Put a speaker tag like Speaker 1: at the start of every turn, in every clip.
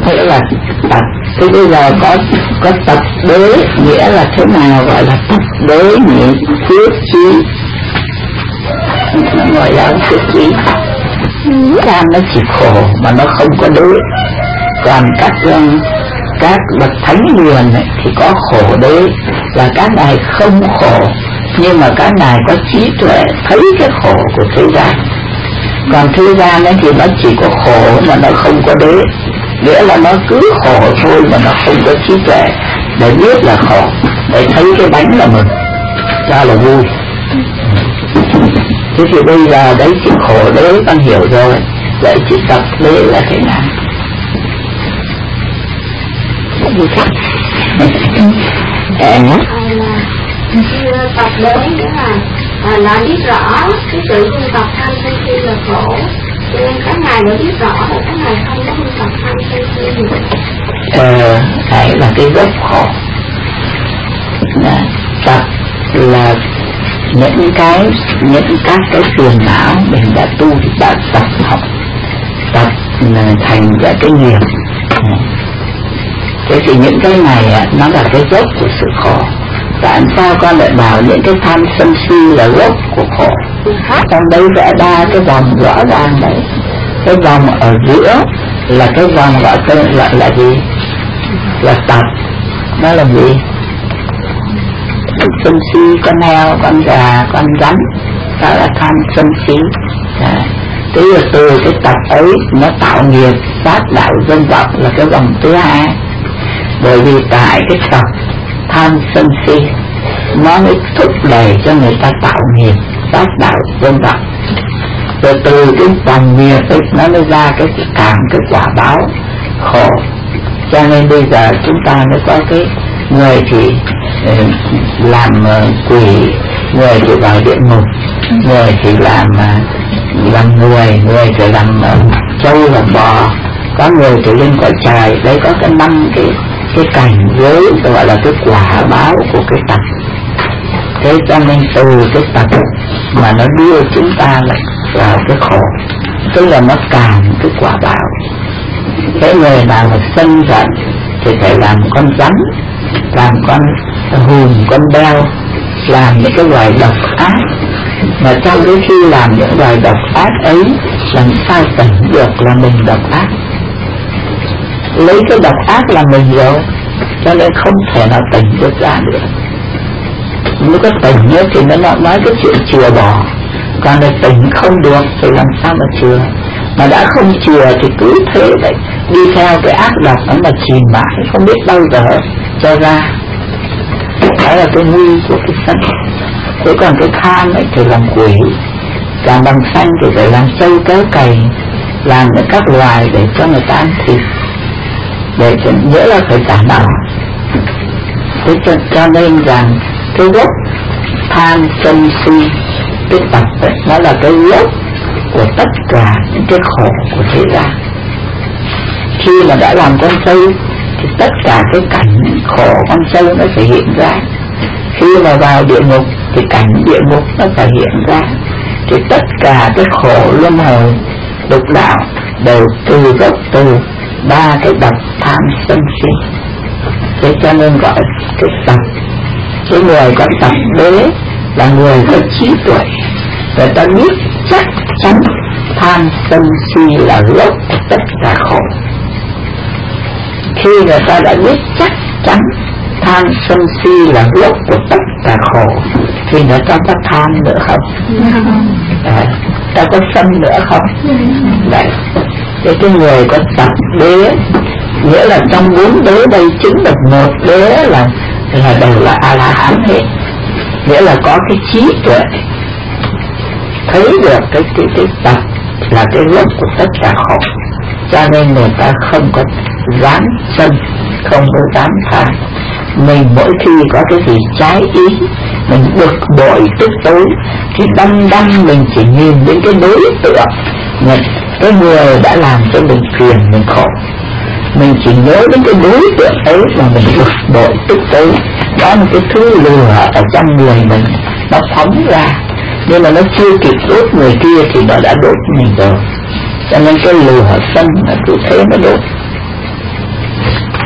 Speaker 1: nghĩa là tập. Thế bây giờ có tập đế, nghĩa là thế nào gọi là tập đế nhỉ? Quyết chí, nó gọi là quyết chí. Tham nó chỉ khổ mà nó không có đế. Còn các bậc thánh hiền thì có khổ đế, là các ngài không khổ nhưng mà các ngài có trí tuệ thấy cái khổ của thế gian. Còn thế gian ấy thì nó chỉ có khổ mà nó không có đế, nghĩa là nó cứ khổ thôi mà nó không có trí tuệ để biết là khổ, để thấy cái bánh là mừng, ra là vui. Thế thì bây giờ đấy chữ khổ đế con hiểu rồi, vậy chữ tập đế là thế nào?
Speaker 2: Tập đế nghĩa là biết rõ cái sự tu tập tham sân si là khổ, cho nên các ngài đã biết rõ là các ngài không có tu tập tham sân si nữa.
Speaker 1: Đấy là cái gốc khổ. Tập là những các cái phiền não mình đã tu, đã tập học, tập thành ra cái nghiệp. Thế thì những cái này nó là cái gốc của sự khổ. Tại sao con lại bảo những cái tham sân si là gốc của khổ? Trong đấy vẽ ra cái vòng rõ ràng đấy. Cái vòng ở giữa là cái vòng gọi là gì? Là tập. Đó là gì? Sân si, con heo, con gà, con rắn, đó là tham sân si. Thế là từ cái tập ấy nó tạo nghiệp sát đạo dân vọng, là cái vòng thứ hai. Bởi vì tại cái tập tham sân si nó mới thúc đẩy cho người ta tạo nghiệp sát đạo dân vọng, rồi từ cái vòng nghiệp ấy nó mới ra cái quả báo khổ. Cho nên bây giờ chúng ta mới có cái người thì làm quỷ, người thì vào địa ngục, người thì làm người thì làm trâu làm bò, có người thì lên cõi trời. Đấy có cái 5 cái cảnh giới gọi là cái quả báo của cái tập. Thế cho nên từ cái tập mà nó đưa chúng ta vào cái khổ, tức là nó càng cái quả báo. Thế người nào mà sân giận thì phải làm con rắn, làm con hùn, con beo, làm những cái loài độc ác. Mà trong cái khi làm những loài độc ác ấy, làm sao tỉnh được là mình độc ác? Lấy cái độc ác là mình rồi, cho nên không thể nào tỉnh được ra được. Nếu có tỉnh nữa thì nó nói cái chuyện chừa bỏ, còn là tỉnh không được thì làm sao mà chừa? Mà đã không chừa thì cứ thế vậy, đi theo cái ác độc đó mà chìm mãi, không biết bao giờ cho ra. Đó là cái nguy của cái sân. Thế còn cái tham ấy thì làm quỷ, làm bằng xanh thì phải làm trâu kéo cày, làm những các loài để cho người ta ăn thịt, để nghĩa là phải giả đạo. Thế cho nên rằng cái gốc tham sân si, cái tập ấy, nó là cái gốc của tất cả những cái khổ của thế gian. Khi mà đã làm con trâu thì tất cả cái cảnh khổ con trâu nó phải hiện ra. Khi mà vào địa ngục thì cảnh địa ngục nó phải hiện ra. Thì tất cả cái khổ luân hồi lục đạo đều từ gốc từ 3 cái độc tham sân si. Thế cho nên gọi cái tập. Cái người có tập đế là người có trí tuệ, người ta biết chắc chắn tham sân si là gốc của tất cả khổ. Khi người ta đã biết chắc chắn tham sân si là gốc của tất cả khổ thì người ta có tham nữa không? Ta có sân nữa không? Đấy. Thế cái người có tập đế, nghĩa là trong 4 đế đây chứng được 1 đế là đều là A-la-hán hết, nghĩa là có cái trí tuệ, thấy được cái tập là cái gốc của tất cả khổ. Cho nên người ta không có dám sân, không có dám tham. Mình mỗi khi có cái gì trái ý, mình bực bội tức tối thì đâm mình chỉ nhìn đến cái đối tượng, cái người đã làm cho mình phiền mình khổ, mình chỉ nhớ đến cái đối tượng ấy mà mình bực bội tức tối. Đó là cái thứ lửa ở trong người mình nó phóng ra, nhưng mà nó chưa kịp đốt người kia thì nó đã đốt mình rồi. Cho nên cái lửa sân là cứ thế nó đốt.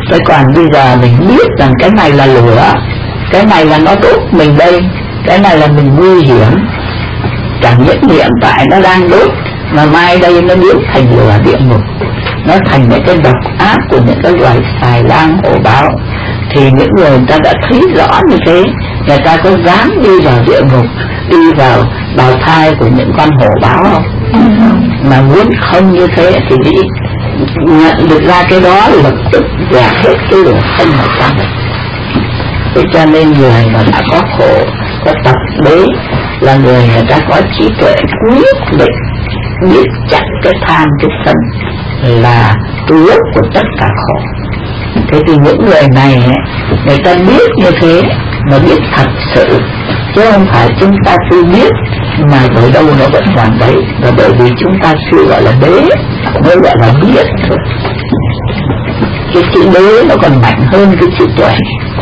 Speaker 1: Thế còn bây giờ mình biết rằng cái này là lửa, cái này là nó đốt mình đây, cái này là mình nguy hiểm. Chẳng những hiện tại nó đang đốt, mà mai đây nó biến thành lửa địa ngục, nó thành những cái độc ác của những cái loài xài lang hổ báo. Thì những người ta đã thấy rõ như thế, người ta có dám đi vào địa ngục, đi vào bào thai của những con hổ báo không? Mà muốn không như thế thì đi nhận được ra cái đó lập tức dẹp hết cái lửa thân ở trong. Thế cho nên người mà đã có khổ, có tập đế là người ta có trí tuệ quyết định, biết chặt cái tham cái sân là gốc của tất cả khổ. Thế thì những người này người ta biết như thế, mà biết thật sự, chứ không phải chúng ta cứ biết mà ở đâu nó vẫn còn đấy. Và bởi vì chúng ta chưa gọi là đế mới gọi là biết thôi. Cái chữ đế nó còn mạnh hơn cái chữ tuệ.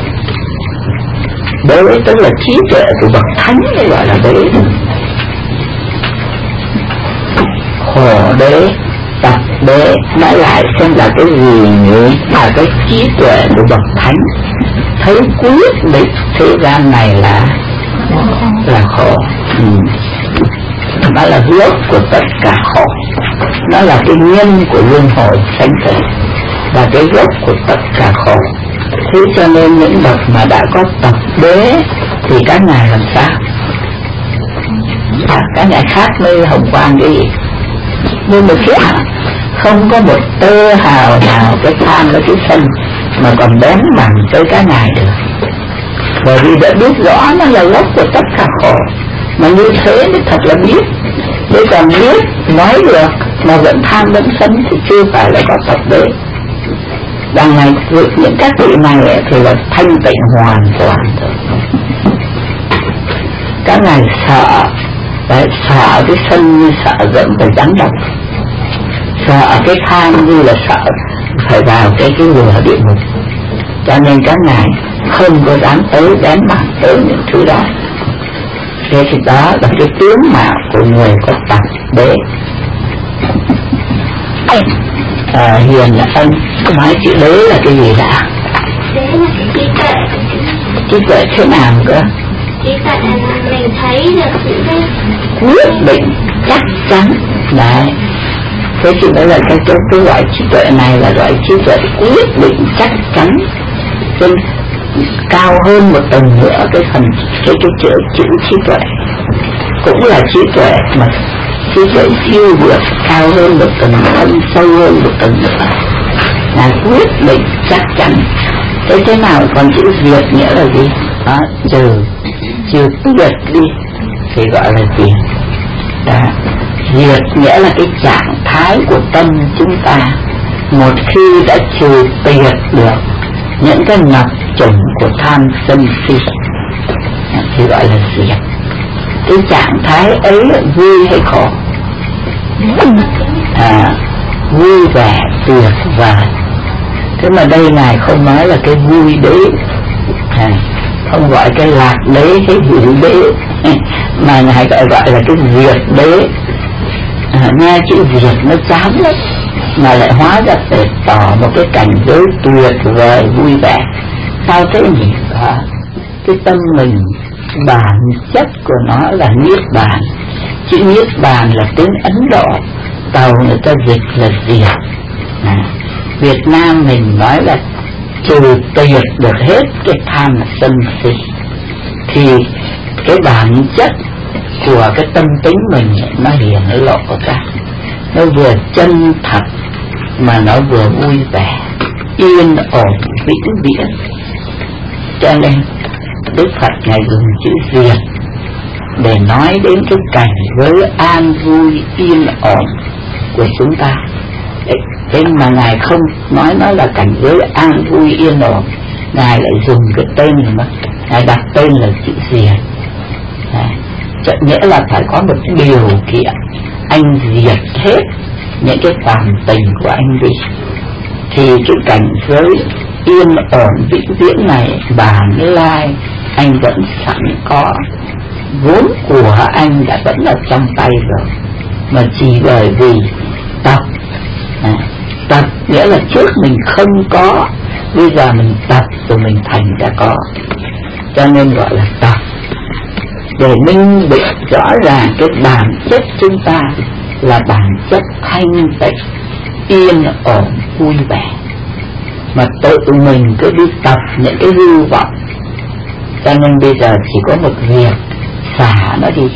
Speaker 1: Đế tức là trí tuệ của bậc thánh mới gọi là đế. Khổ đế, tập đế, nói lại xem là cái gì nhỉ? Là cái trí tuệ của bậc thánh, thấy quyết định thế gian này là khổ. Nó là gốc của tất cả khổ, nó là cái nhân của luân hồi sanh tử, và cái gốc của tất cả khổ. Thế cho nên những bậc mà đã có tập đế thì các ngài làm sao? Các ngài khác nơi hồng quang đi, nhưng mà khác không có một tơ hào nào cái tham với cái sân mà còn bén mảng tới các ngài được. Bởi vì đã biết rõ nó là gốc của tất cả khổ, mà như thế mới thật là biết. Để còn biết nói được mà vẫn tham vẫn sân thì chưa phải là có tập đế. Đằng này những các vị này thì là thanh tịnh hoàn toàn rồi. Các ngài sợ, đấy, sợ cái sân như sợ dẫn phải rắn độc, sợ cái tham như là sợ phải vào cái lửa địa ngục. Cho nên các ngài không có dám tới bén mảng tới những thứ đó. Thế thì đó là cái tướng mạo của người có tập đế. Hiền là anh nói chữ đế là cái gì đã?
Speaker 2: Đế là cái trí tuệ.
Speaker 1: Trí tuệ thế nào cơ?
Speaker 2: Trí tuệ là mình thấy được những cái
Speaker 1: quyết định chắc chắn. Đấy. Thế thì đó là cái loại trí tuệ này là loại trí tuệ quyết định chắc chắn. Nên cao hơn một tầng nữa cái phần cái chữ trí tuệ, cũng là trí tuệ mà trí tuệ siêu vượt, cao hơn một tầng, thâm sâu hơn một tầng nữa, là quyết định chắc chắn. Thế nào còn chữ diệt nghĩa là gì? Đó, trừ tuyệt đi thì gọi là diệt. Diệt nghĩa là cái trạng thái của tâm chúng ta một khi đã trừ tuyệt được những cái ngập chủng của tham sân si thì gọi là diệt. Cái trạng thái ấy vui hay khổ? Vui vẻ tuyệt vời. Thế mà đây ngài không nói là cái vui đế, không gọi cái lạc đế hay hữu đế, mà ngài gọi là cái diệt đế. Nghe chữ diệt nó chán lắm, mà lại hóa ra để tỏ một cái cảnh giới tuyệt vời vui vẻ. Sao thế nhỉ? Cái tâm mình bản chất của nó là niết bàn. Chữ niết bàn là tiếng Ấn Độ, tàu người ta dịch là diệt. Việt Nam mình nói là trừ tuyệt được hết cái tham sân si, thì cái bản chất của cái tâm tính mình nó hiển lộ ra, nó vừa chân thật mà nó vừa vui vẻ, yên ổn vĩnh viễn. Cho nên Đức Phật ngài dùng chữ diệt để nói đến cái cảnh giới an vui yên ổn của chúng ta. Thế mà ngài không nói nó là cảnh giới an vui yên ổn, ngài lại dùng cái tên này mà ngài đặt tên là chữ diệt. Nghĩa là phải có một điều kiện, anh diệt hết những cái phàm tình của anh đi, thì cái cảnh giới yên ổn vĩnh viễn này bản lai anh vẫn sẵn có, vốn của anh đã vẫn ở trong tay rồi, mà chỉ bởi vì tập nghĩa là trước mình không có, Bây giờ mình tập rồi mình thành ra có, cho nên gọi là tập. Để minh định rõ ràng cái bản chất chúng ta là bản chất thanh tịnh, yên ổn, vui vẻ. Mà tự mình cứ đi tập những cái hư vọng, cho nên bây giờ chỉ có một việc, xả nó đi.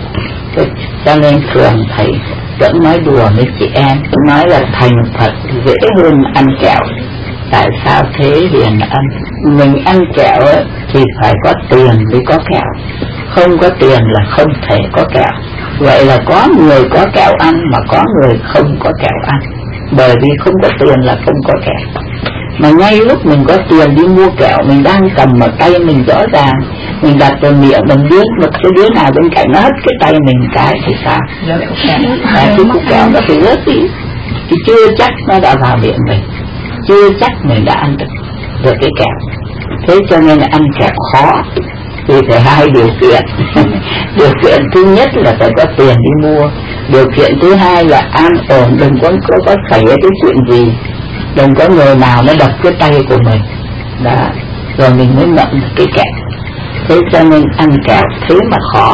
Speaker 1: Cho nên thường thầy vẫn nói đùa với chị em, nói là thành Phật dễ hơn ăn kẹo. Tại sao thế Hiền Ân? Mình ăn kẹo ấy, thì phải có tiền mới có kẹo, không có tiền là không thể có kẹo. Vậy là có người có kẹo ăn mà có người không có kẹo ăn, bởi vì không có tiền là không có kẹo. Mà ngay lúc mình có tiền đi mua kẹo, mình đang cầm ở tay mình rõ ràng, mình đặt vào miệng mình biết một cái đứa nào bên cạnh nó hất cái tay mình cái thì sao? Cái cục kẹo nó phải rớt đi, thì chưa chắc nó đã vào miệng mình, chưa chắc mình đã ăn được cái kẹo. Thế cho nên là ăn kẹo khó thì phải hai điều kiện. Điều kiện thứ nhất là phải có tiền đi mua, điều kiện thứ hai là an ổn, đừng có xảy ra cái chuyện gì, đừng có người nào nó đập cái tay của mình đó, rồi mình mới ngậm được cái kẹo. Thế cho nên ăn kẹo thế mà khó.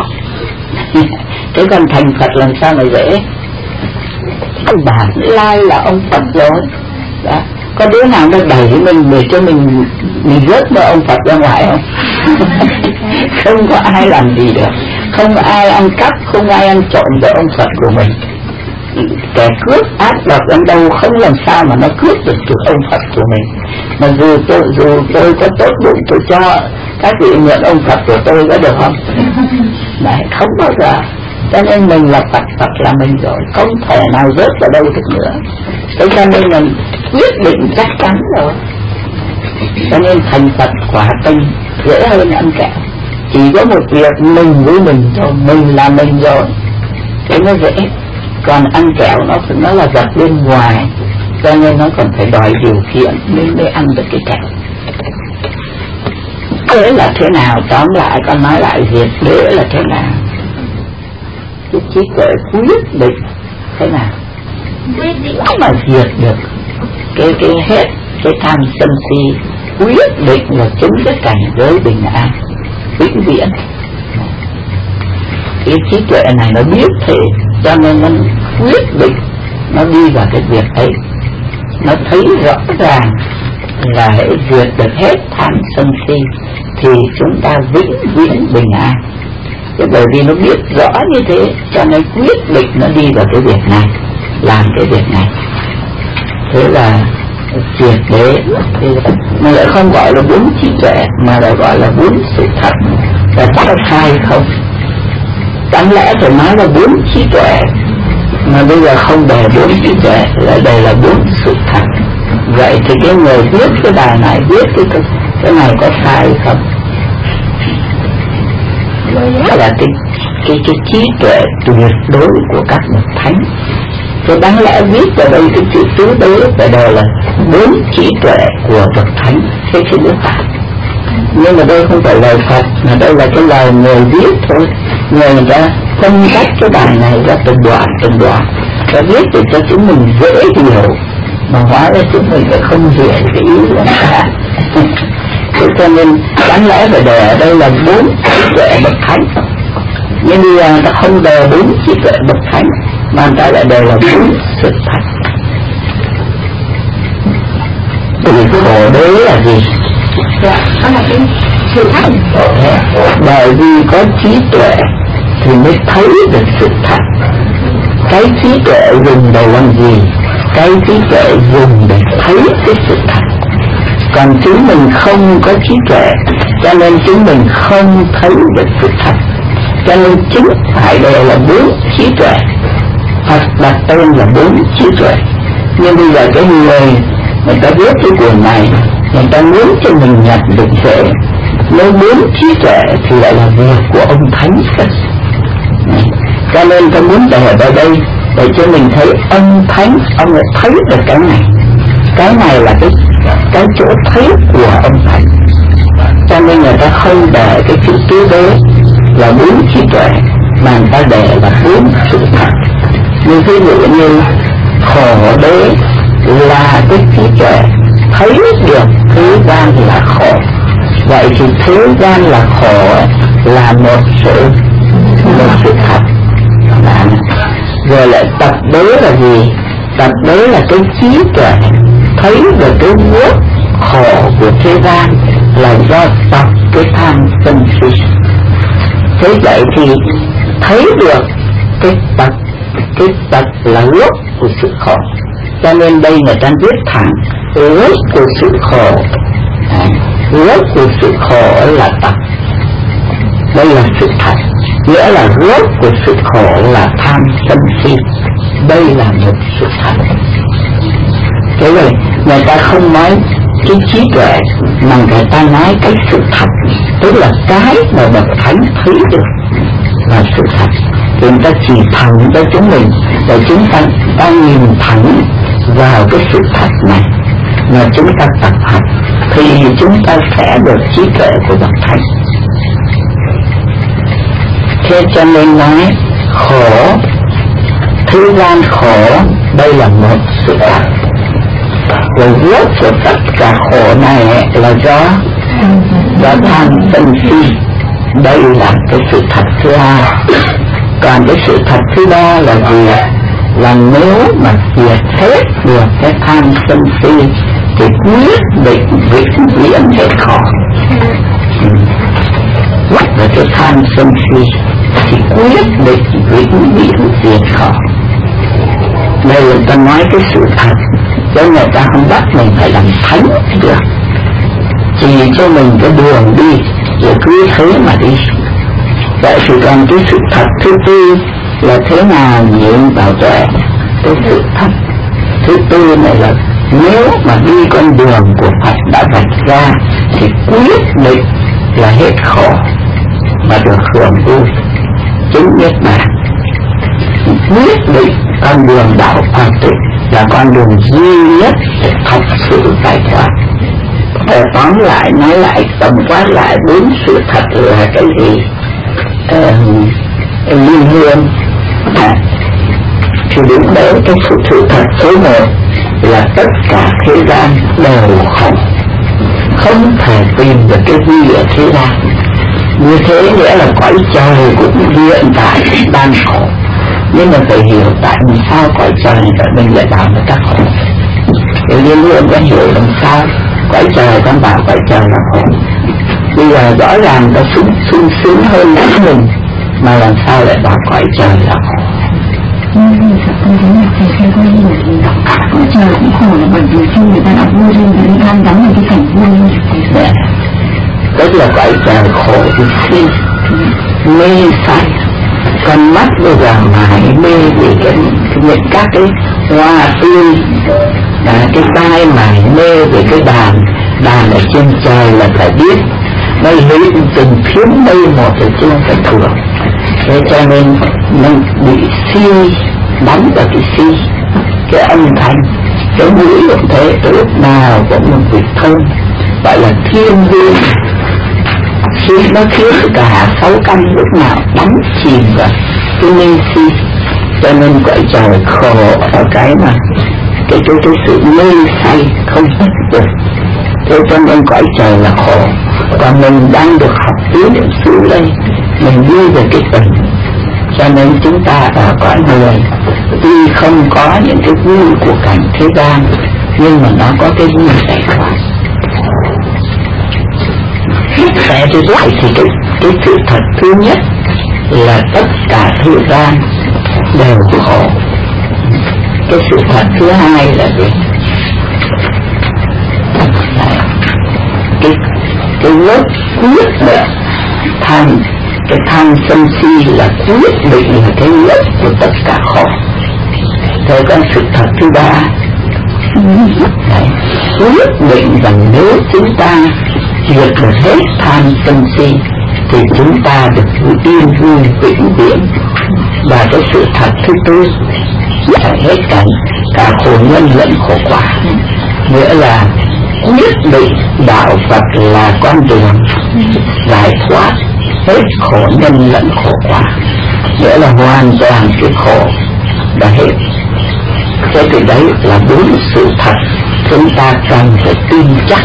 Speaker 1: Thế còn thành Phật làm sao mà dễ? Bản lai là ông Phật rồi đó. Có đứa nào nó đẩy mình để cho mình rớt với ông Phật ra ngoài không? Không có ai làm gì được, không ai ăn cắp, không ai ăn trộm với ông Phật của mình. Kẻ cướp ác độc đến đâu không làm sao mà nó cướp được ông Phật của mình. Mà dù tôi có tốt bụng tôi cho các vị mượn ông Phật của tôi có được không? Đấy, không bao giờ. Cho nên mình là Phật là mình rồi, không thể nào rớt vào đâu được nữa. Thế cho nên mình quyết định chắc chắn rồi. Cho nên thành Phật quả tình dễ hơn ăn kẹo. Chỉ có một việc mình với mình thôi, mình là mình rồi, thế nó dễ. Còn ăn kẹo nó là vật bên ngoài, cho nên nó còn phải đòi điều kiện mới ăn được cái kẹo. Thế là thế nào? Tóm lại con nói lại việc đế là thế nào? Cái trí tuệ quyết định thế nào mà diệt được cái hết cái tham sân si, quyết định là chứng cái cảnh giới bình an vĩnh viễn. Cái trí tuệ này nó biết thế, cho nên nó quyết định, nó đi vào cái việc ấy, nó thấy rõ ràng là hãy diệt được hết tham sân si thì chúng ta vĩnh viễn bình an. Thế bởi vì nó biết rõ như thế, cho nên quyết định nó đi vào cái việc này, làm cái việc này. Thế là triệt để, mà lại không gọi là bốn trí tuệ mà lại gọi là bốn sự thật. Là có sai không? Đáng lẽ phải nói là bốn trí tuệ, mà bây giờ không để bốn trí tuệ, lại đây là bốn sự thật. Vậy thì cái người viết cái bài này, viết cái này có sai không? Đó là cái trí tuệ tuyệt đối của các bậc thánh. Cho đáng lẽ viết vào đây cái chữ tứ đối phải đều là bốn trí tuệ của bậc thánh, thế chứ nước Phật. Nhưng mà đây không phải lời Phật, mà đây là cái lời người viết thôi. Người ta phân tách cái bài này ra từng đoạn và viết để cho chúng mình dễ hiểu, mà hóa ra chúng mình lại không hiểu cái ý của người ta. Thế cho nên đáng lẽ phải đề ở đây là bốn trí tuệ bậc thánh, nhưng bây giờ người ta không đề bốn trí tuệ bậc thánh mà người ta lại đề là bốn sự thật. Thì khổ đế là gì?
Speaker 2: Dạ, đó là cái sự thật.
Speaker 1: Bởi vì có trí tuệ thì mới thấy được sự thật. Cái trí tuệ dùng để làm gì? Cái trí tuệ dùng để thấy cái sự thật. Còn chúng mình không có trí tuệ, cho nên chúng mình không thấy được sự thật. Cho nên chính phải đều là bốn trí tuệ. Phật đặt tên là bốn trí tuệ. Nhưng bây giờ cái người ta viết cái cuốn này, người ta muốn cho mình nhận được dễ. Nếu bốn trí tuệ thì lại là việc của ông Thánh Phật. Cho nên ta muốn để vào đây để cho mình thấy ông Thánh, ông lại thấy được cái này. Cái này là cái chỗ thấy của ông Thánh. Cho nên người ta không để cái chữ tứ đế là bốn trí tuệ, mà người ta để là bốn sự thật. Như ví dụ như khổ đế là cái trí tuệ thấy được thế gian là khổ. Vậy thì thế gian là khổ là một sự thật. Rồi lại tập đối là gì? Tập đối là cái trí tuệ thấy được cái nước khổ của thế gian là do tập cái tham sân si. Thế vậy thì thấy được cái tật là gốc của sự khổ. Cho nên đây người ta viết thẳng gốc của sự khổ. Gốc của sự khổ là tật. Đây là sự thật. Nghĩa là gốc của sự khổ là tham sân si. Đây là một sự thật. Thế rồi người ta không nói cái trí tuệ mà người ta nói cái sự thật, tức là cái mà bậc thánh thấy được là sự thật. Thì người ta chỉ thẳng cho chúng mình để chúng ta nhìn thẳng vào cái sự thật này mà chúng ta tập học thì chúng ta sẽ được trí tuệ của bậc thánh. Thế cho nên nói khổ, thế gian khổ, đây là một sự thật. Rồi gốc của tất cả khổ này là do tham sân si. Đây là cái sự thật thứ hai. Còn cái sự thật thứ ba là gì? Là nếu mà diệt hết được cái tham sân si thì quyết định vĩnh viễn hết khổ. Và cái tham sân si thì quyết định vĩnh viễn diệt khổ. Đây là ta nói cái sự thật, cho người ta không bắt mình phải làm thánh được, chỉ cho mình cái đường đi rồi cứ thế mà đi. Vậy thì còn cái sự thật thứ tư là thế nào nhiễm bảo tuệ. Cái sự thật thứ tư này là nếu mà đi con đường của Phật đã vạch ra thì quyết định là hết khổ mà được hưởng vui chứng niết bàn. Quyết định con đường đạo Phật là con đường duy nhất để thật sự giải thoát. Để tóm lại, nói lại, tổng quát lại bốn sự thật là cái gì? Liên hương thì đúng đấy, cái sự thật số một là tất cả thế gian đều khổ, không thể tìm được cái gì ở thế gian. Như thế nghĩa là cõi trời cũng hiện tại đang khổ, nhưng mà phải hiểu tại vì sao cõi trời này mình lại bảo người ta khổ. Thì Liên Hương có hiểu làm sao cõi trời con bảo cõi trời là khổ. Bây giờ rõ ràng ta sung sướng hơn mình mà làm sao lại bảo cõi trời là khổ.
Speaker 3: Nhưng thật tôi thấy là thầy theo có hiểu thì cõi trời cũng khổ là bởi vì khi người ta đã vui lên và đi ăn đóng vào cái cảnh vui lên.
Speaker 1: Tức là cõi trời khổ thì si mê say, con mắt bây giờ mải mê vì những các cái hoa tươi, cái tai mải mê về cái đàn ở trên trời là phải biết nó lấy từng phiến mây một ở trên cái thường. Thế cho nên mình bị si, đắm vào cái si, cái âm thanh, cái mũi cũng thế, lúc nào cũng một vị thơm, gọi là thiên hương. Khi nó khiến cả 6 căn lúc nào đắm chìm vào cái mê si. Cho nên cõi trời khổ ở cái mà cái sự mê say không hết được. Thế cho nên cõi trời là khổ. Còn mình đang được học tứ niệm xứ đây, mình đi về cái tình. Cho nên chúng ta ở cõi người tuy không có những cái vui của cảnh thế gian, nhưng mà nó có cái vui giải thoát. Thế thì cái sự thật thứ nhất là tất cả thế gian đều khổ. Cái sự thật thứ hai là gì? Cái gốc quyết định cái tham sân si là quyết định là cái gốc của tất cả khổ. Thế còn sự thật thứ ba quyết định rằng nếu chúng ta diệt được hết tham sân si thì chúng ta được yên vui vĩnh viễn. Và cái sự thật thứ tư là hết cả khổ nhân lẫn khổ quả, nghĩa là quyết định đạo Phật là con đường giải thoát hết khổ nhân lẫn khổ quả, nghĩa là hoàn toàn cái khổ đã hết. Thế thì đấy là bốn sự thật chúng ta cần phải tin chắc.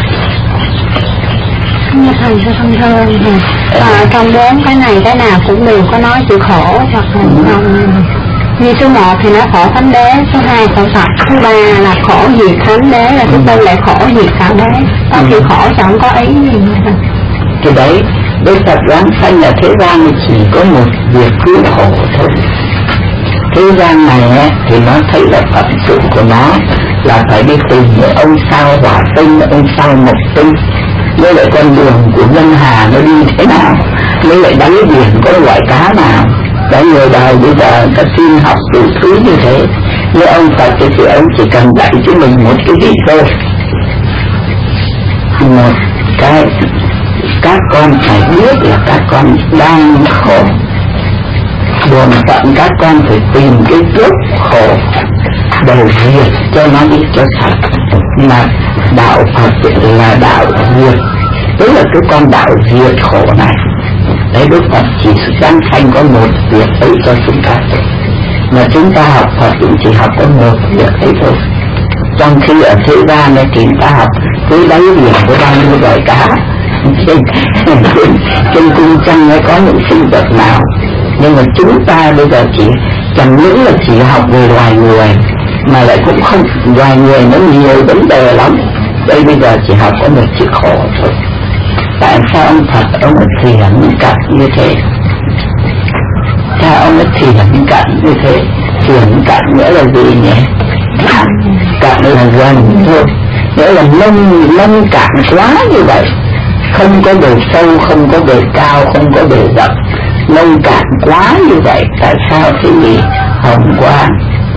Speaker 2: Thầy cho thông thơ trong 4 cái này cái nào cũng đều có nói chịu khổ hoặc là như số 1 thì nó khổ thánh đế, số 2 khổ Phật, thứ 3 là khổ diệt thánh đế, là thứ 4 lại khổ diệt thánh đế. Có chịu khổ sao không có ý gì mà.
Speaker 1: Thì đấy, Đức Phật giáng sanh ở thế gian chỉ có một việc cứu khổ thôi. Thế gian này ấy, thì nó thấy là phận sự của nó là phải đi tìm những ông sao hỏa tinh, ông sao mộc tinh, với lại con đường của ngân hà nó đi thế nào, với lại đáy biển có loại cá nào. Đấy, người đời bây giờ ta tin học đủ thứ như thế. Như ông Phật thì ông chỉ cần dạy cho mình một cái gì thôi, một cái các con phải biết là các con đang khổ, buồn phận các con phải tìm cái gốc khổ để diệt cho nó đi cho sạch. Mà đạo Phật là đạo diệt, tức là cái con đạo diệt khổ này. Đấy, Đức Phật chỉ giáng sanh có một việc ấy cho chúng ta thôi, mà chúng ta học Phật cũng chỉ học có một việc ấy thôi. Trong khi ở thế gian này thì ta học cái đáy biển có bao nhiêu loài cá, trên cung trăng mới có những sinh vật nào. Nhưng mà chúng ta bây giờ chỉ chẳng những là chỉ học về loài người, mà lại cũng không, loài người nó nhiều vấn đề lắm. Đây bây giờ chỉ học có một chữ khổ thôi. Tại sao ông Phật ông thiền cận như thế? Sao ông thiền cận như thế? Thiền cận nghĩa là gì nhỉ? Cận là gần thôi, nghĩa là nông cạn quá như vậy, không có bề sâu, không có bề cao, không có bề rộng, nông cạn quá như vậy. Tại sao? Thì vì hồng quá.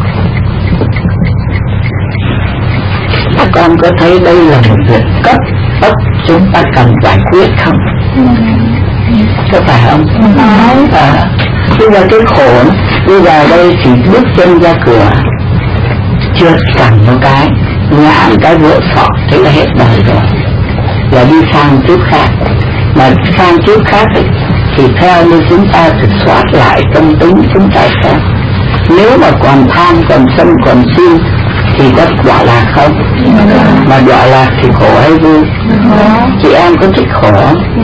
Speaker 1: Các con có thấy đây là một việc cấp bách chúng ta cần giải quyết không? Có phải không? Bây giờ cái khổ, bây giờ đây chỉ bước chân ra cửa, chưa cần một cái ngã cái vỡ sọ, thế là hết đời rồi, là đi sang chút khác. Mà sang chút khác thì theo như chúng ta phải soát lại tâm tính chúng ta xem. Nếu mà còn tham, còn sân, còn si thì có đọa lạc không? Mà đọa lạc thì khổ hay vui? Chị em có thích khổ?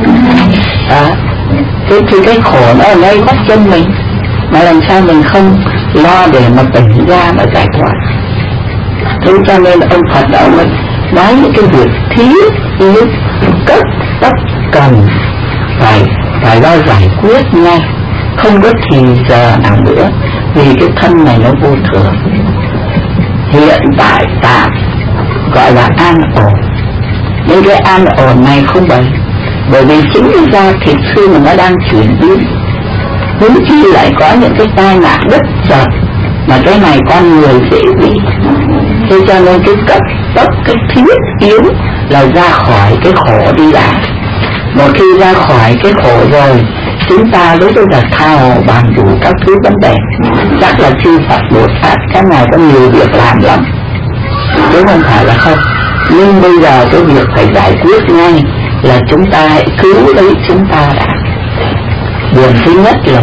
Speaker 1: Thế thì cái khổ nó ở ngay gót chân mình, mà làm sao mình không lo để mà tỉnh ra mà giải thoát? Thế cho nên ông Phật ông ấy nói những cái việc thiết yếu cấp tất cần phải lo giải quyết ngay, không có thì giờ nào nữa, vì cái thân này nó vô thường. Hiện tại tạm gọi là an ổn, nhưng cái an ổn này không bởi vì chính cái da thịt xương mà nó đang chuyển biến, huống chi lại có những cái tai nạn bất chợt mà cái này con người dễ bị. Thế cho nên cái cấp tốc, cái thiết yếu là ra khỏi cái khổ đi đã. Một khi ra khỏi cái khổ rồi, chúng ta lúc bây giờ thao bàn đủ các thứ vấn đề. Chắc là chư Phật Bồ Tát các ngài có nhiều việc làm lắm, chứ không phải là không. Nhưng bây giờ cái việc phải giải quyết ngay là chúng ta hãy cứu lấy chúng ta đã. Điểm thứ nhất là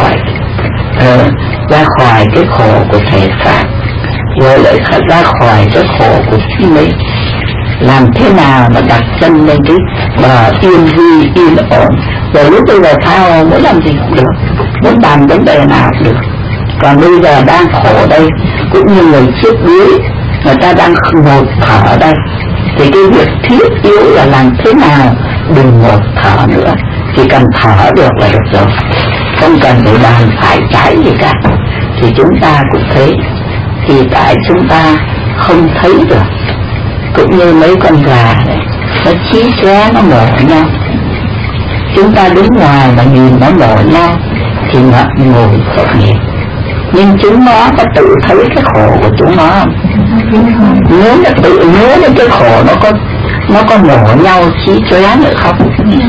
Speaker 1: ra khỏi cái khổ của thể xác, rồi lại ra khỏi cái khổ của chính mình. Làm thế nào mà đặt chân lên cái bờ yên vui, yên ổn. Rồi lúc bây giờ thao muốn làm gì cũng được, muốn bàn vấn đề nào cũng được. Còn bây giờ đang khổ đây, cũng như người chết đuối, người ta đang ngột thở đây, thì cái việc thiết yếu là làm thế nào đừng ngột thở nữa, chỉ cần thở được là được rồi, không cần phải bàn phải trái gì cả. Thì chúng ta cũng thế, thì tại chúng ta không thấy được, cũng như mấy con gà này, nó chí xé, nó mổ nhau. Chúng ta đứng ngoài mà nhìn nó mổ nhau thì ngậm ngùi tội nghiệp. Nhưng chúng nó có tự thấy cái khổ của chúng nó không? Nếu nó tự nhớ đến cái khổ nó có mổ nhau chí xé nữa không?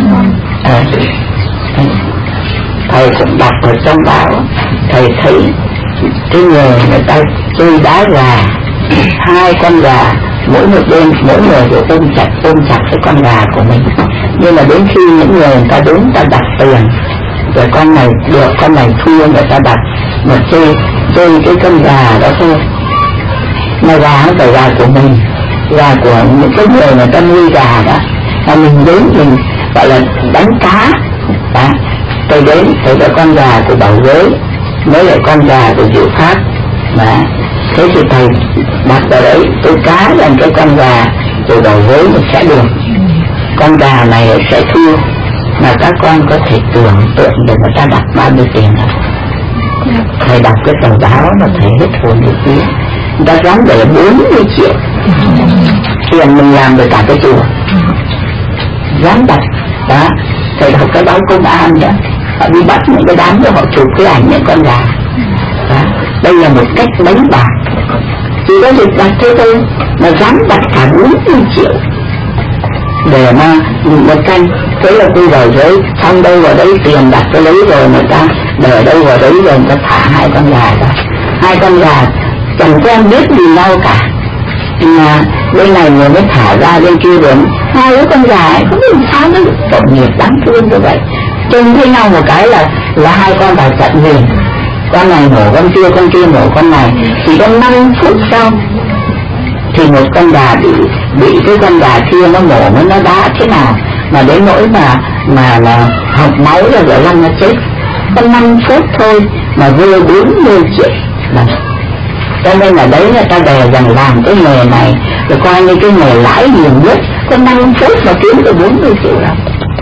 Speaker 1: Thầy cũng đọc ở trong báo, thầy thấy cái người ta chơi đá gà, 2 con gà, mỗi người đều ôm chặt cái con gà của mình. Nhưng mà đến khi những người ta đến ta đặt tiền, rồi con này được, con này thua, người ta đặt mà chơi cái con gà đó thôi. Mà gà không phải gà của mình, là của những cái người ta nuôi gà đó, mà mình đến mình gọi là đánh cá đó. Tôi đến thấy có con gà của Bảo Giới với lại con gà của Diệu Pháp đó. Thế thì thầy đặt vào đấy, tôi cá lên cái con gà của Bảo Giới thì sẽ được, con gà này sẽ thua, mà các con có thể tưởng tượng để người ta đặt bao nhiêu tiền đó. Thầy đọc cái tờ báo mà thầy hết hồn được phía, người ta dám để 40 triệu tiền mình làm được cả cái chùa, dám đặt đó. Thầy đọc cái báo Công an đó, họ đi bắt những cái đám đó, họ chụp cái ảnh những con gà đó. Đây là một cách đánh bạc, chỉ có việc đặt thế thôi mà dám đặt cả 40 triệu để mà một canh. Thế là tôi vào giới xong đâu vào đấy, tiền đặt cái lấy rồi người ta để đâu vào đấy rồi người ta thả hai con gà ra. Hai con gà chẳng quen biết gì nhau cả, mà bên này người mới thả ra, bên kia đến hai đứa con gà ấy không biết sao nó tội nghiệp đáng thương như vậy. Trông thấy nhau một cái là hai con vào trận liền, con này mổ con kia mổ con này. Chỉ có 5 phút sau thì một con gà bị cái con gà kia nó mổ với nó đá thế nào mà đến nỗi mà học máu rồi lăn nó chết. Có 5 phút thôi mà vừa 40 triệu là. Cho nên là đấy người ta đè rằng làm cái nghề này rồi coi như cái nghề lãi nhiều nhất, có 5 phút mà kiếm được 40 triệu đồng.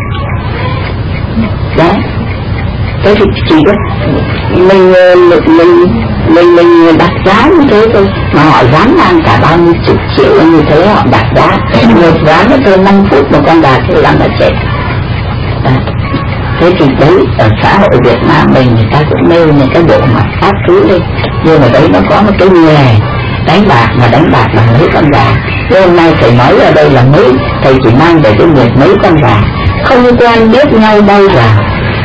Speaker 1: Đấy. Thế thì chỉ có mình đặt giá như thế thôi mà họ dám mang cả bao nhiêu chục triệu như thế, họ đặt giá một giá nó thôi 5 phút một con gà thì làm nó chết. Thế thì đấy, ở xã hội Việt Nam mình người ta cũng nêu những cái bộ mặt các thứ lên, nhưng mà đấy nó có một cái nghề đánh bạc mà đánh bạc bằng mấy con gà. Hôm nay thầy nói ở đây là thầy chỉ mang về cái việc mấy con gà, không quen biết nhau đâu vào,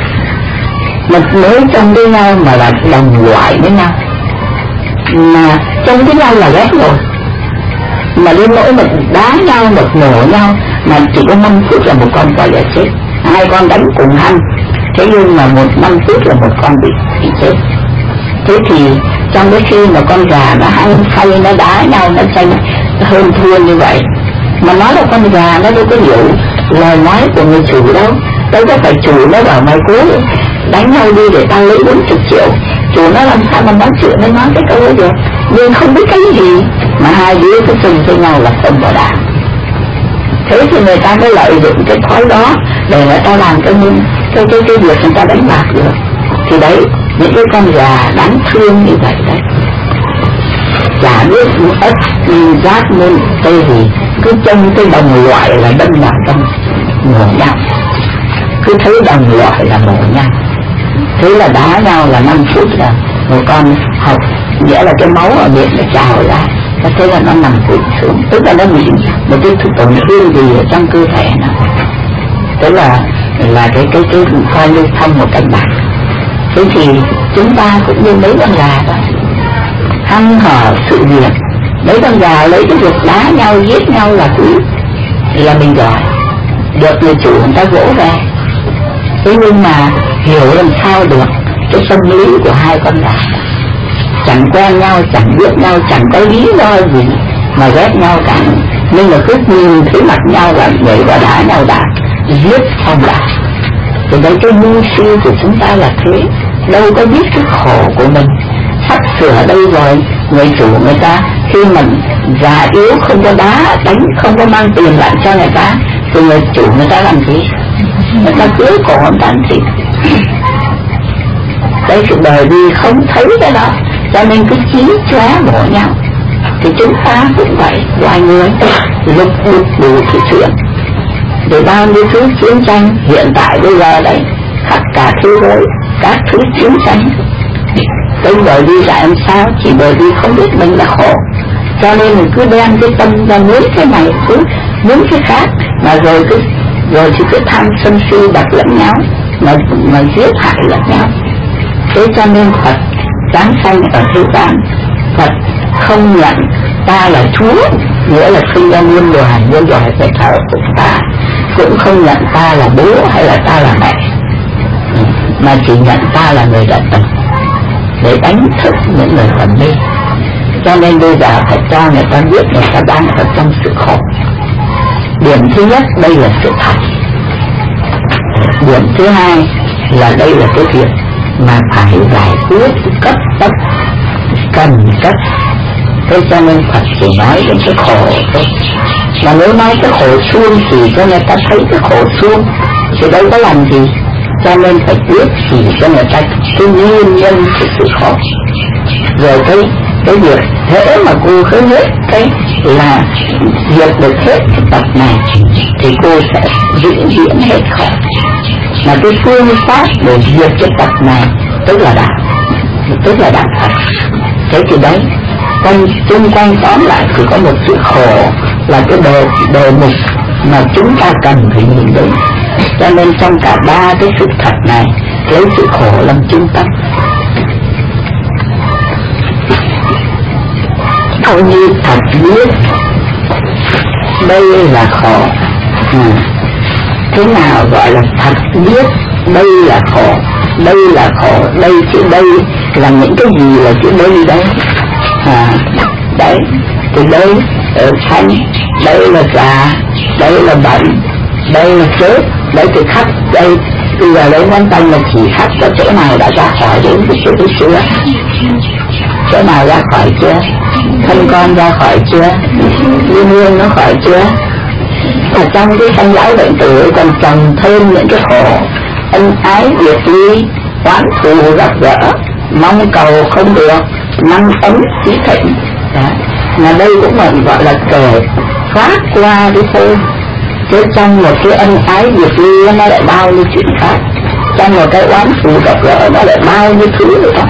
Speaker 1: mà mới trong với nhau mà là đồng loại với nhau, mà trong với nhau là ghét rồi, mà đến nỗi mà đá nhau, mà nổ nhau, mà chỉ có 5 phút là một con coi là chết. Hai con đánh cùng ăn, thế nhưng mà 5 phút là một con bị chết. Thế thì trong cái khi mà con gà nó ăn say, nó đá nhau, nó tranh hơn thua như vậy, mà nó là con gà, nó đâu có hiểu lời nói của người chủ đâu. Đâu có phải chủ nó bảo mày cố đánh nhau đi để tao lấy 40 triệu, chủ nó làm sao mà nói chuyện, nó nói cái câu ấy được, nhưng không biết cái gì mà hai đứa cứ chung với nhau là không bảo đảm. Thế thì người ta mới lợi dụng cái thói đó để người ta làm cái việc người ta đánh bạc được. Thì đấy, những cái con gà đáng thương như vậy đấy, chả biết ếch rác môn tê gì, cứ trông cái đồng loại là đâm vào trong mổ nhau, cứ thấy đồng loại là mổ nhau. Thế là đá nhau là 5 phút là một con học, nghĩa là cái máu ở miệng nó trào ra, thế là nó nằm cụt xuống, tức là nó bị một cái tổn thương gì ở trong cơ thể nó. Tức là cái coi như thông một cách bạc. Thế thì chúng ta cũng như mấy con gà đó, hăm hở sự việc, mấy con gà lấy cái việc đá nhau, giết nhau là quý, là mình giỏi, được người chủ người ta vỗ về. Thế nhưng mà hiểu làm sao được cái tâm lý của hai con gà, chẳng quen nhau, chẳng biết nhau, chẳng có lý do gì mà ghét nhau cả, nhưng mà cứ nhìn thấy mặt nhau là người và đá nhau đã, giết xong đã. Thì đấy, cái ngu si của chúng ta là thế, đâu có biết cái khổ của mình. Sắp sửa đây rồi, người chủ người ta khi mà già yếu không có đá đánh, không có mang tiền lại cho người ta, thì người chủ người ta làm gì? Người ta cưới cổ người ta làm gì? Đấy, thì bởi vì không thấy cái đó cho nên cứ chí chóe bỏ nhau. Thì chúng ta cũng vậy, loài người lục đục đủ cái chuyện, để bao nhiêu thứ chiến tranh hiện tại bây giờ đấy, khắp cả thế giới các thứ chiến tranh. Tôi bởi vì tại làm sao? Chỉ bởi vì không biết mình là khổ, cho nên mình cứ đem cái tâm ra muốn cái này, cứ muốn cái khác, mà rồi thì cứ tham sân si đặt lẫn nhau, mà giết hại lẫn nhau. Thế cho nên Phật giáng sanh ở thế gian, Phật không nhận ta là Chúa, nghĩa là sinh ra muôn loài phải thờ phụng ta, cũng không nhận ta là bố hay là ta là mẹ, mà chỉ nhận ta là người đã từng, để đánh thức những người còn mê. Cho nên bây giờ phải cho người ta biết người ta đang ở trong sự khổ. Điểm thứ nhất đây là sự thật. Điểm thứ hai là đây là cái việc mà phải giải quyết cấp tốc, cần cấp. Thế cho nên Phật chỉ nói đến cái khổ thôi. Mà nếu nói cái khổ suông thì cho người ta thấy cái khổ suông thì đâu có làm gì. Cho nên phải biết chỉ cho người ta cái nguyên nhân của sự khổ. Rồi cái việc thế mà cô cứ hết cái là diệt được hết cái tập này thì cô sẽ vĩnh viễn hết khổ. Mà cái phương pháp để diệt cái tập này tức là đạo Phật. Thế thì đấy, chung quanh tóm lại thì có một sự khổ là cái đề mục mà chúng ta cần phải nhìn đến. Cho nên trong cả ba cái sự thật này lấy sự khổ làm trung tâm. Hầu như thật biết đây là khổ. Thế nào gọi là thật biết đây là khổ? Đây là khổ, đây chữ đây là những cái gì là chữ đây đấy? Đấy, thì đây thanh, đây là già, đây là bệnh, đây là chết, đây thì khắc, đây bây giờ lấy ngón tay là chỉ khắc có chỗ nào đã ra khỏi đến cái chữ chưa? Chỗ nào ra khỏi chưa? Thân con ra khỏi chưa? Liên hương nó khỏi chưa? Ở trong cái sanh lão bệnh tử còn trồng thêm những cái khổ ân ái biệt ly, oán thù gặp gỡ, mong cầu không được, năm ấm khí thịnh. Mà đây cũng gọi là kể thoát qua cái thôi. Chứ trong một cái ân ái biệt ly nó lại bao nhiêu chuyện khác, trong một cái oán thù gặp gỡ nó lại bao nhiêu thứ nữa.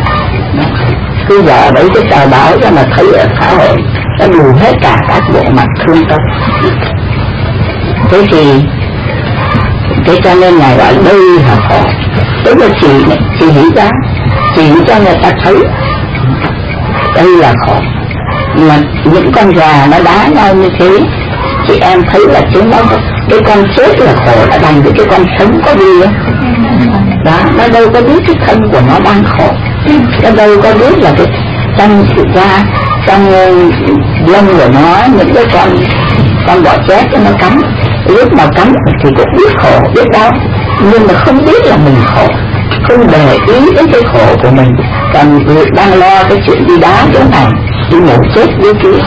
Speaker 1: Cứ giờ đấy cái tờ báo cho mà thấy ở xã hội nó đủ hết cả các bộ mặt thương tâm. Thế thì thế cho nên Ngài gọi đây là khổ. Tức là chỉ cho người ta thấy đây là khổ. Mà những con gà nó đá nhau như thế, chị em thấy là chúng nó cái con chết là khổ đã đành với cái con sống có gì á. Đó, nó đâu có biết cái thân của nó đang khổ. Nó đâu có biết là cái trong sự ra trong lông của nó những cái con bọ chết nó cắn. Lúc nào cắn thì cũng biết khổ, biết đau, nhưng mà không biết là mình khổ, không để ý đến cái khổ của mình, còn đang lo cái chuyện đi đá chỗ này, đi mổ chết dưới kia.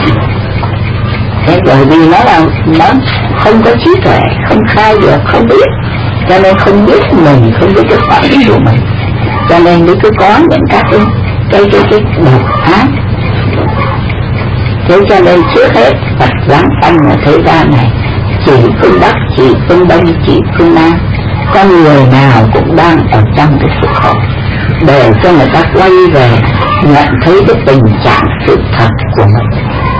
Speaker 1: Thế bởi vì nó không có trí tuệ, không khai được, không biết, cho nên không biết mình, không biết cái phản ứng của mình, cho nên mới cứ có những các cái độc ác. Thế cho nên trước hết Phật giáng sanh ở thế gian này chỉ phương Bắc, chỉ phương Đông, chỉ phương Nam, con người nào cũng đang ở trong cái sự khổ, để cho người ta quay về nhận thấy cái tình trạng sự thật của mình.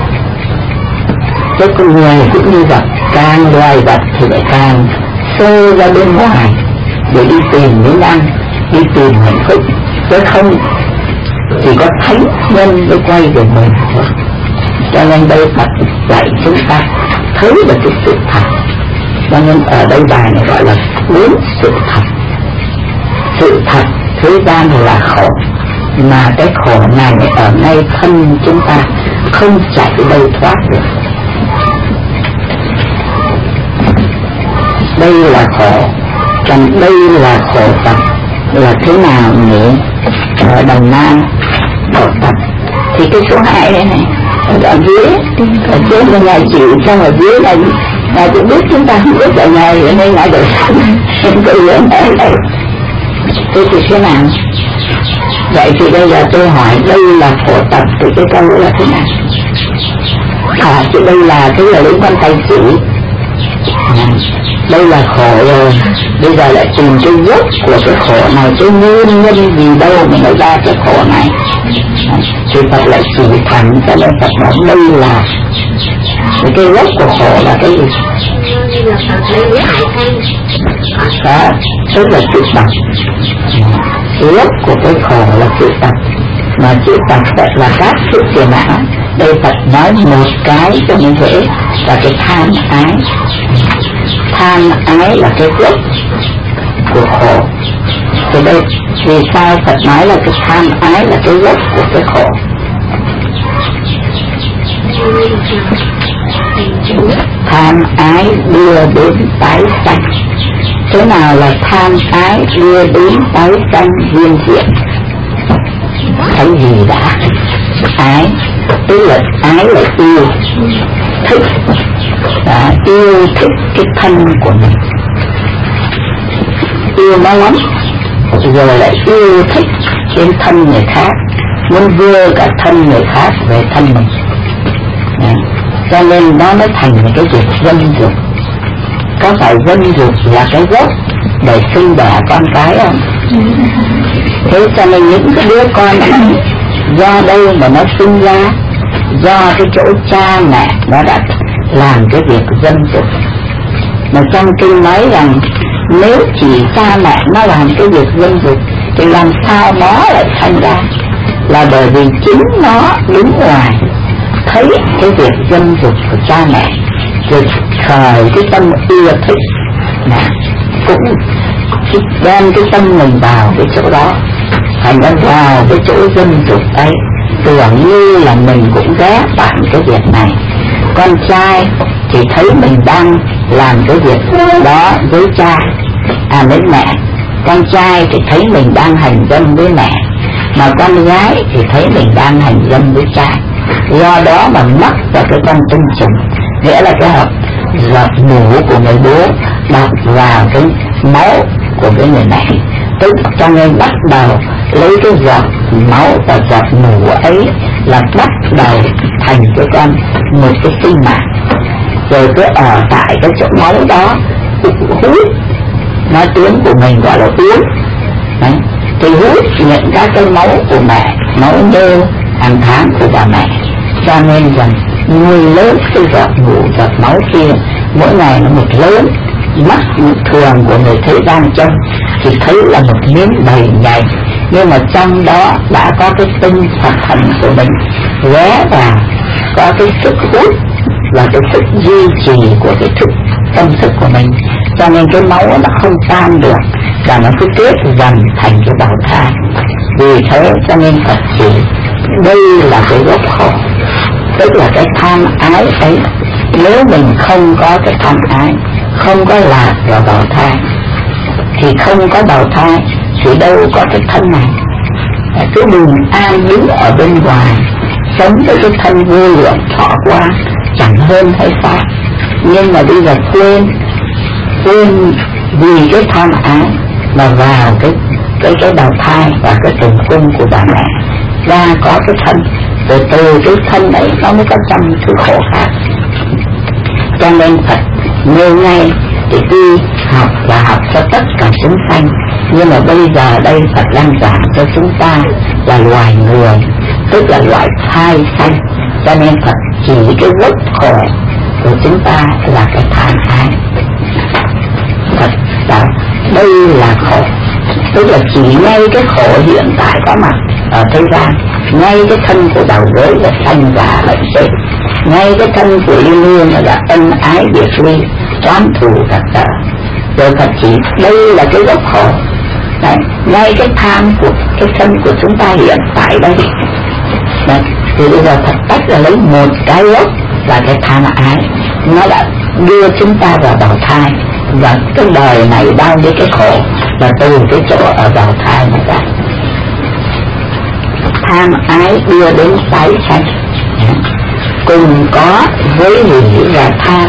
Speaker 1: Cái con người cũng như vậy, càng loài vật thì lại càng xô ra bên ngoài để đi tìm miếng ăn, đi tìm hạnh phúc, chứ không chỉ có thánh nhân mới quay về mình thôi. Cho nên đây Phật dạy chúng ta thấy được cái sự thật. Cho nên ở đây bài này gọi là cuốn sự thật. Sự thật thế gian là khổ, mà cái khổ này ở ngay thân chúng ta, không chạy đâu thoát được. Đây là khổ, còn đây là khổ tập là thế nào nhỉ? Ở Đồng Nai khổ tập thì cái số 2 đây này, ở dưới, ở trên là Ngài chịu, xong ở dưới này Ngài cũng biết chúng ta không biết ở Ngài, nên Ngài được xong tự nhiên ở đây. Thế thì thế nào? Vậy thì đây là tôi hỏi đây là khổ tập thì cái câu là thế nào? Thì đây là cái là lấy con tay chỉ. Đây là khổ rồi, bây giờ lại tìm cái gốc của cái khổ này, cái nguyên nhân gì đâu mà nó ra cái khổ này. Thì Phật lại chỉ thẳng, cho nên Phật nói đây là cái gốc của khổ là cái gì? Đó, tức là chữ tập. Gốc của cái khổ là chữ tập, mà chữ tập là các chữ tiền não. Đây Phật nói một cái cho mình dễ là cái tham ái. Tham ái là cái gốc của khổ. Thì đây vì sao Phật nói là cái tham ái là cái gốc của cái khổ? Tham ái đưa đến tái sanh. Thế nào là tham ái đưa đến tái sanh viên diện? Thấy gì đã? Ái tức là ái là yêu thích, yêu thích cái thân của mình, yêu nó lắm, rồi lại yêu thích trên thân người khác, muốn đưa cả thân người khác về thân mình. Cho nên nó mới thành cái việc dâm dục. Có phải dâm dục là cái gốc để sinh đẻ con cái không? Thế cho nên những cái đứa con này do đâu mà nó sinh ra? Do cái chỗ cha mẹ nó đã làm cái việc dâm dục. Mà trong kinh nói rằng nếu chỉ cha mẹ nó làm cái việc dâm dục thì làm sao nó lại thành ra? Là bởi vì chính nó đứng ngoài thấy cái việc dâm dục của cha mẹ, rồi khởi cái tâm ưa thích, cũng đem cái tâm mình vào cái chỗ đó, thành ra vào cái chỗ dâm dục ấy, tưởng như là mình cũng ghé bạn cái việc này. Con trai thì thấy mình đang làm cái việc đó với cha, với mẹ. Con trai thì thấy mình đang hành dâm với mẹ, mà con gái thì thấy mình đang hành dâm với cha. Do đó mà mắc vào cái con tinh trùng, nghĩa là cái giọt mủ của người bố đập vào cái máu của cái người mẹ. Tức cho nên bắt đầu lấy cái giọt máu và giọt mủ ấy là bắt đầu thành cái con một cái sinh mạng, rồi cứ ở tại cái chỗ máu đó hút, nói tiếng của mình gọi là uống, thì hút những cái máu của mẹ, máu nhơ hàng tháng của bà mẹ. Cho nên rằng nuôi lớn cái giọt mủ giọt máu kia, mỗi ngày nó một lớn, mắt thường của người thế gian trông thì thấy là một miếng đầy nhầy, nhưng mà trong đó đã có cái tinh thần của mình ghé vào, có cái sức hút và cái sức duy trì của cái tâm thức của mình. Cho nên cái máu nó không tan được và nó cứ kết dần thành cái bào thai. Vì thế cho nên Phật chỉ đây là cái gốc khổ, tức là cái tham ái ấy. Nếu mình không có cái tham ái, không có lạc vào bào thai, thì không có bào thai thì đâu có cái thân này. Cứ bình an đứng ở bên ngoài, sống với cái thân vô lượng thọ qua, chẳng hơn hay sao. Nhưng mà bây giờ quên vì cái tham ái mà vào cái bào thai và cái tử cung của bà mẹ ra có cái thân, rồi từ cái thân ấy nó mới có trăm thứ khổ khác. Cho nên Phật nêu ngay để đi học và học cho tất cả chúng sanh. Nhưng mà bây giờ đây Phật đang giảng cho chúng ta là loài người, tức là loại thai sanh. Cho nên Phật chỉ cái gốc khổ của chúng ta là cái tham ái. Phật bảo đây là khổ, tức là chỉ ngay cái khổ hiện tại có mặt ở thế gian, ngay cái thân của đạo giới là sanh già bệnh chết, ngay cái thân của yêu đương là ân ái biệt ly, oán thù các đời. Rồi Phật chỉ đây là cái gốc khổ. Đấy, ngay cái tham của cái thân của chúng ta hiện tại đây. Đấy, thì bây giờ Phật tách là lấy một cái gốc là cái tham ái, nó đã đưa chúng ta vào bào thai, và cái đời này bao nhiêu cái khổ là từ cái chỗ ở bào thai mà ra. Tham ái đưa đến tái sanh, cùng có với hỷ và tham,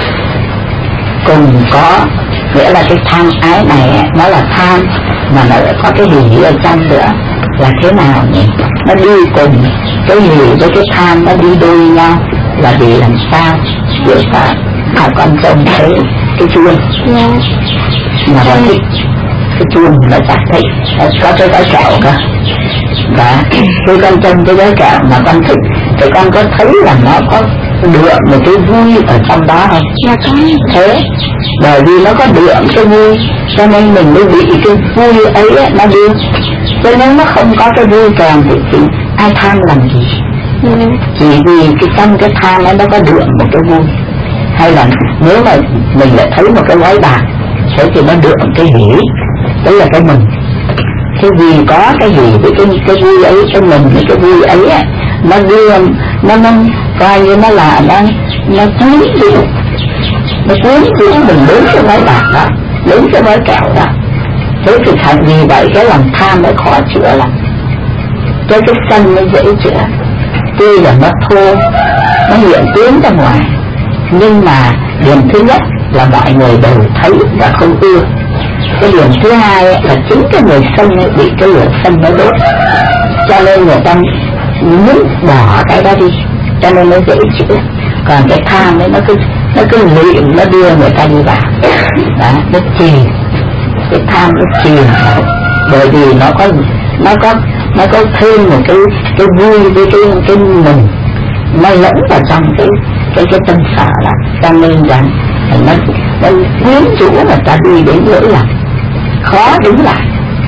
Speaker 1: cùng có nghĩa là cái tham ái này nó là tham mà nó có cái hỷ ở trong nữa. Là thế nào nhỉ? Nó đi cùng, cái hỷ với cái tham nó đi đôi nhau là vì làm sao? Kiểu sao con trông thấy cái chuông mà nó thích, cái chuông nó chắc thích, có cái gói kẹo cơ. Và khi con trông cái gói kẹo mà con thích thì con có thấy là nó có đượm một cái vui ở trong đó không? Dạ có. Thế bởi vì nó có đượm cái vui cho nên mình mới bị cái vui ấy nó đưa. Cho nên nó không có cái vui kèm thì ai tham làm gì? Chỉ vì cái trong cái tham ấy nó có đượm một cái vui. Hay là nếu mà mình lại thấy một cái gói bạc, thế thì nó đượm cái hỉ, đấy là cái mừng. Thế vì có cái hỉ với cái vui ấy, cái mừng với cái vui ấy, nó đưa, nó coi như nó là nó cuốn rũ mình đến cái máy bạc đó, đến cái máy kẹo đó. Thế thì thành vì vậy cái lòng tham nó khó chữa lắm, cái sân nó dễ chữa. Tuy là nó thô, nó hiện tiến ra ngoài, nhưng mà điểm thứ nhất là mọi người đều thấy và không ưa. Cái điểm thứ hai là chính cái người sân bị cái lửa sân nó đốt, cho nên người ta muốn bỏ cái đó đi, cho nên nó dễ chữa. Còn cái tham ấy nó cứ luyện, nó đưa người ta đi vào đó, nó chìm. Cái tham nó chìm, bởi vì nó có thêm một cái vui với cái mình, nó lẫn vào trong cái tâm sở đó, cho nên rằng nó quyến rũ người ta đi đến lỗi lầm, khó đứng lại.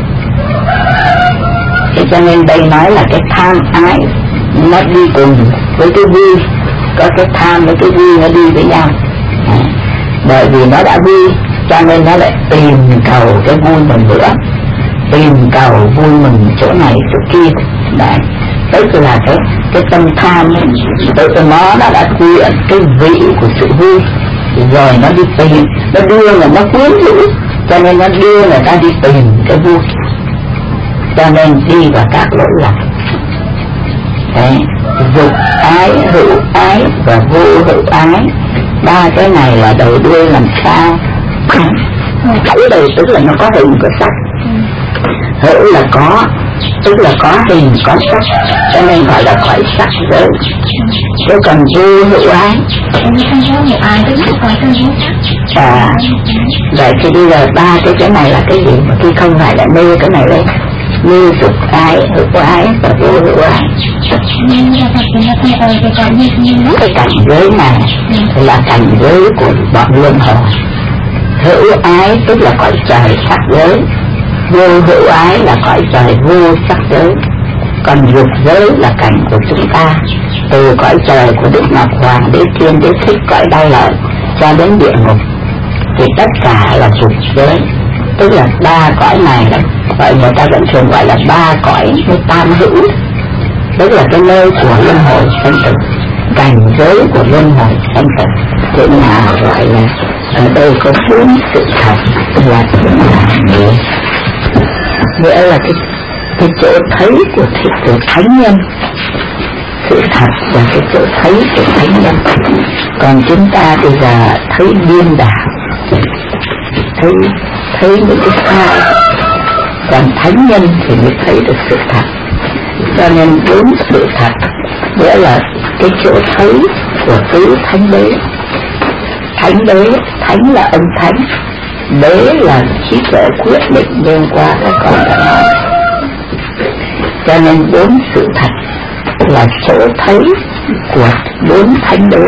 Speaker 1: Thế cho nên đây nói là cái tham ái nó đi cùng với cái vui, có cái tham với cái vui nó đi với nhau. Bởi vì nó đã vui cho nên nó lại tìm cầu cái vui mình nữa, tìm cầu vui mình chỗ này chỗ kia. Đấy, tức là cái tâm tham tự nó đã quyện cái vị của sự vui, rồi nó đi tìm, nó đưa là nó quyến rũ, cho nên nó đưa người ta đi tìm cái vui, cho nên đi vào các lỗi lầm. Đấy, dục ái, hữu ái và vô hữu ái, ba cái này là đầu đuôi làm sao. Hữu đầu tức là nó có hình có sắc, hữu là có, tức là có hình có sắc, cho nên gọi là cõi sắc giới. Chứ còn vô hữu ái, vậy thì bây giờ ba cái này là cái gì mà khi không phải là nêu cái này lên, như dục ái, hữu ái và vô hữu ái. Cái cảnh giới này là cảnh giới của bọn luân hồi. Hữu ái tức là cõi trời sắc giới, vô hữu ái là cõi trời vô sắc giới. Còn dục giới là cảnh của chúng ta, từ cõi trời của Đức Ngọc Hoàng, Đế Thiên, Đế Thích, cõi Đau Lợi cho đến địa ngục, thì tất cả là dục giới. Tức là ba cõi này là gọi, người ta vẫn thường gọi là ba cõi như tam hữu, tức là cái nơi của luân hồi sanh tử, cảnh giới của luân hồi sanh tử. Thế nào gọi là ở đây có bốn sự thật là nghĩa là cái chỗ thấy của thánh nhân, sự thật là cái chỗ thấy của thánh nhân. Còn chúng ta bây giờ thấy điên đảo, thấy những cái sai, còn thánh nhân thì mới thấy được sự thật. Cho nên bốn sự thật nghĩa là cái chỗ thấy của tứ thánh đế. Thánh đế, thánh là âm thánh, đế là trí tuệ quyết định liên qua các con đã nói. Cho nên bốn sự thật là chỗ thấy của bốn thánh đế.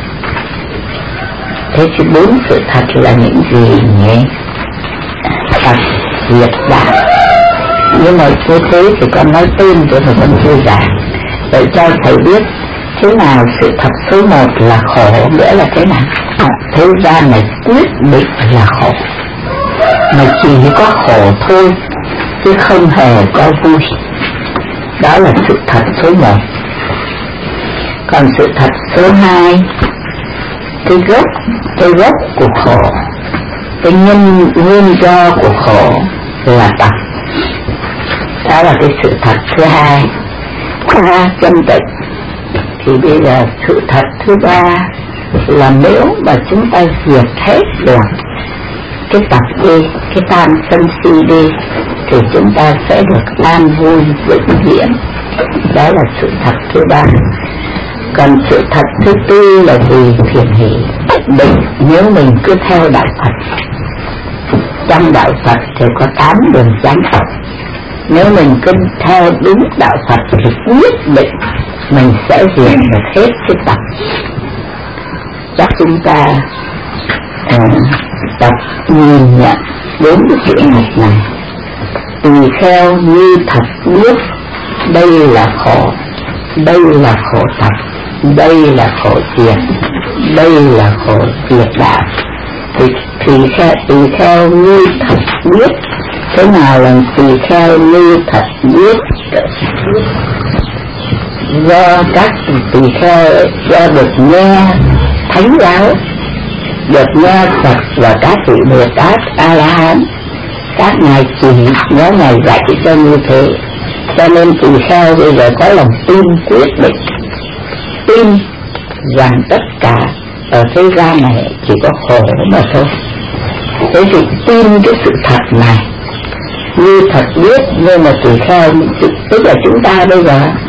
Speaker 1: Thế thì bốn sự thật là những gì nhỉ? Thật, diệt, đạo. Nhưng mà như thế thì con nói tên cho thầy con chưa giảng. Để cho thầy biết thế nào sự thật số 1 là khổ, nghĩa là thế nào? Thế gian này quyết định là khổ, mà chỉ có khổ thôi, chứ không hề có vui. Đó là sự thật số 1. Còn sự thật số 2, cái gốc của khổ, cái nguyên do của khổ là tập. Đó là cái sự thật thứ 2. Qua chân tịnh thì bây giờ sự thật thứ 3 là nếu mà chúng ta diệt hết được cái tập đi, cái tham sân si đi, thì chúng ta sẽ được an vui vĩnh viễn. Đó là sự thật thứ 3. Còn sự thật thứ 4 là gì? Thiện hỷ định. Nếu mình cứ theo đạo Phật, trong đạo Phật thì có 8 đường chánh. Nếu mình cứ theo đúng đạo Phật thì quyết định mình sẽ diệt được hết cái tập. Chắc chúng ta tập nhìn nhận đến cái chuyện này, tùy theo như thật biết đây là khổ, đây là khổ tập, đây là khổ diệt, đây là khổ diệt đạo, thì tùy theo như thật biết. Thế nào là tùy theo như thật biết? do các tỳ kheo do được nghe thánh giáo, được nghe Phật và các vị Bồ Tát A La Hán, các ngài chỉ nhớ ngài dạy cho như thế, cho nên tỳ kheo bây giờ có lòng tin quyết định, tin rằng tất cả ở thế gian này chỉ có khổ mà thôi. Thế thì tin cái sự thật này như thật biết, nhưng mà tỳ kheo tức là chúng ta bây giờ